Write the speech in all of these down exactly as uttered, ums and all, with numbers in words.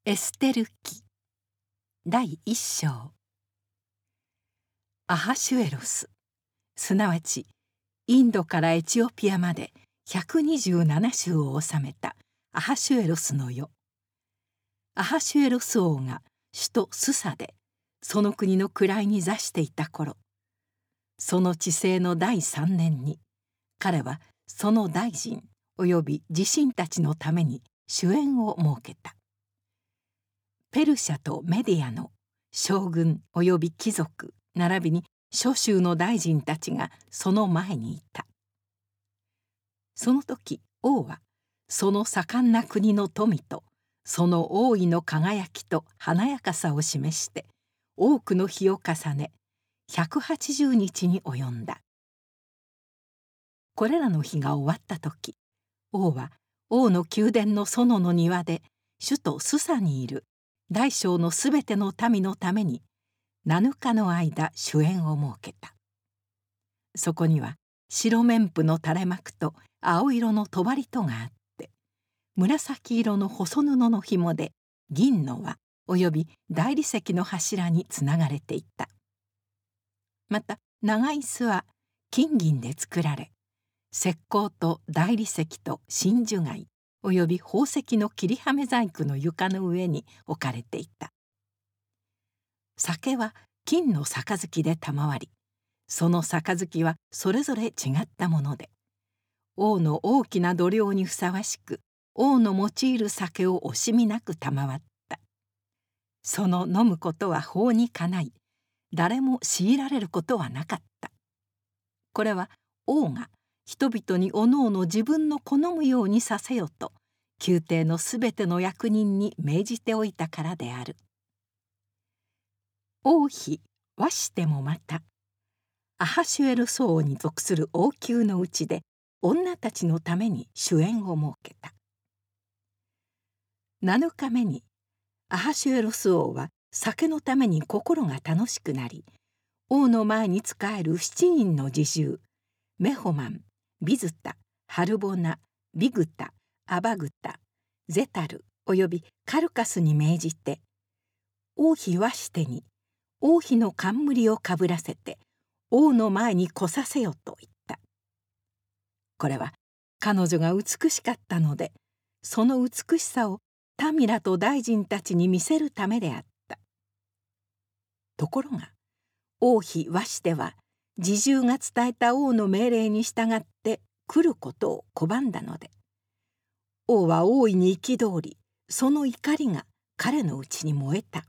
エステル記第一章。アハシュエロス、すなわちインドからエチオピアまでひゃくにじゅうなな州を治めたアハシュエロスの世。アハシュエロス王が首都スサでその国の位に座していた頃、その治世の第三年に彼はその大臣および自身たちのために主宴を設けた。ペルシャとメディアの将軍および貴族並びに諸州の大臣たちがその前にいた。その時王はその盛んな国の富とその王位の輝きと華やかさを示して多くの日を重ねひゃくはちじゅうにちに及んだ。これらの日が終わった時、王は王の宮殿の園の庭で首都スサにいる大小のすべての民のためになのかの間主宴を設けた。そこには白綿布の垂れ幕と青色の帳戸があって、紫色の細布の紐で銀の輪および大理石の柱につながれていた。また長椅子は金銀で作られ、石膏と大理石と真珠貝および宝石の切りはめ細工の床の上に置かれていた。酒は金の杯で賜り、その杯はそれぞれ違ったもので、王の大きな度量にふさわしく王の用いる酒を惜しみなく賜った。その飲むことは法にかない、誰も強いられることはなかった。これは王が人々におのおの自分の好むようにさせよと宮廷のすべての役人に命じておいたからである。王妃ワシテもまたアハシュエロス王に属する王宮のうちで女たちのために主宴を設けた。なのかめにアハシュエロス王は酒のために心が楽しくなり、王の前に仕える七人の侍従メホマン、ビズタ、ハルボナ、ビグタ、アバグタ、ゼタルおよびカルカスに命じて、王妃ワシテに王妃の冠をかぶらせて王の前に来させよと言った。これは彼女が美しかったので、その美しさを民らと大臣たちに見せるためであった。ところが王妃ワシテは侍従が伝えた王の命令に従って来ることを拒んだので、王は大いに憤り、その怒りが彼のうちに燃えた。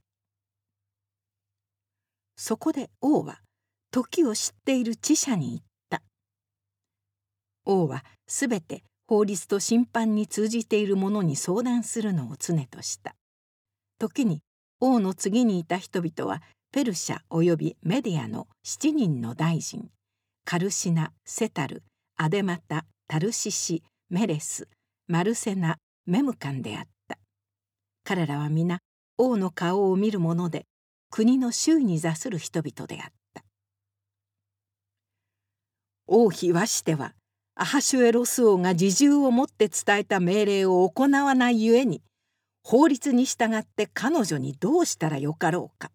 そこで王は時を知っている知者に言った。王はすべて法律と審判に通じている者に相談するのを常とした。時に王の次にいた人々はペルシャおよびメディアの七人の大臣、カルシナ、セタル、アデマタ、タルシシ、メレス、マルセナ、メムカンであった。彼らは皆王の顔を見る者で、国の周囲に座する人々であった。王妃ワシテはアハシュエロス王が侍従をもって伝えた命令を行わないゆえに、法律に従って彼女にどうしたらよかろうか。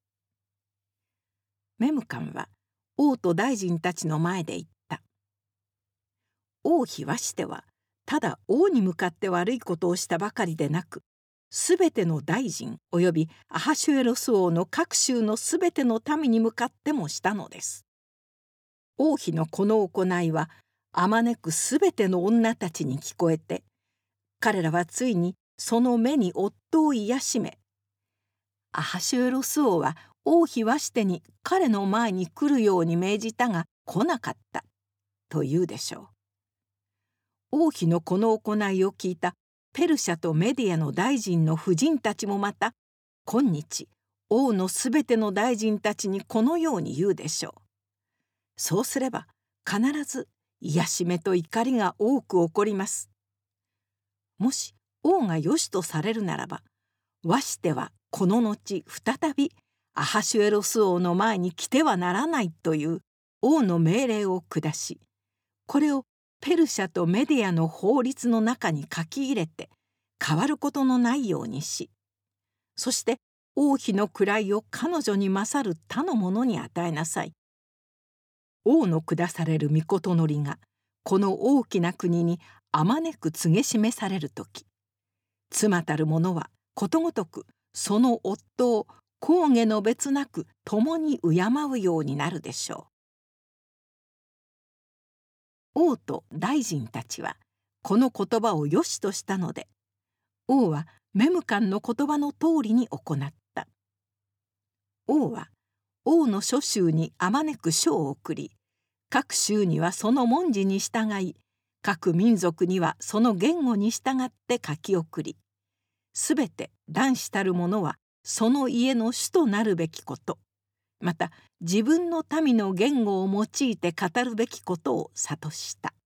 メムカンは王と大臣たちの前で言った。王妃ワシテはただ王に向かって悪いことをしたばかりでなく、すべての大臣およびアハシュエロス王の各州のすべての民に向かってもしたのです。王妃のこの行いはあまねくすべての女たちに聞こえて、彼らはついにその目に夫を癒しめ、アハシュエロス王は王妃ワシテに彼の前に来るように命じたが来なかったと言うでしょう。王妃のこの行いを聞いたペルシャとメディアの大臣の婦人たちもまた今日王のすべての大臣たちにこのように言うでしょう。そうすれば必ず癒しめと怒りが多く起こります。もし王がよしとされるならば、ワシテはこの後再びアハシュエロス王の前に来てはならないという王の命令を下し、これをペルシャとメディアの法律の中に書き入れて変わることのないようにし、 そして王妃の位を彼女に勝る他の者に与えなさい。王の下される御事のりがこの大きな国にあまねく告げ示される時、妻たる者はことごとくその夫を公下の別なく共に敬うようになるでしょう。王と大臣たちはこの言葉をよしとしたので、王はメムカンの言葉の通りに行った。王は王の諸州にあまねく書を送り、各州にはその文字に従い、各民族にはその言語に従って書き送り、すべて男子たる者はその家の主となるべきこと、また自分の民の言語を用いて語るべきことを諭した。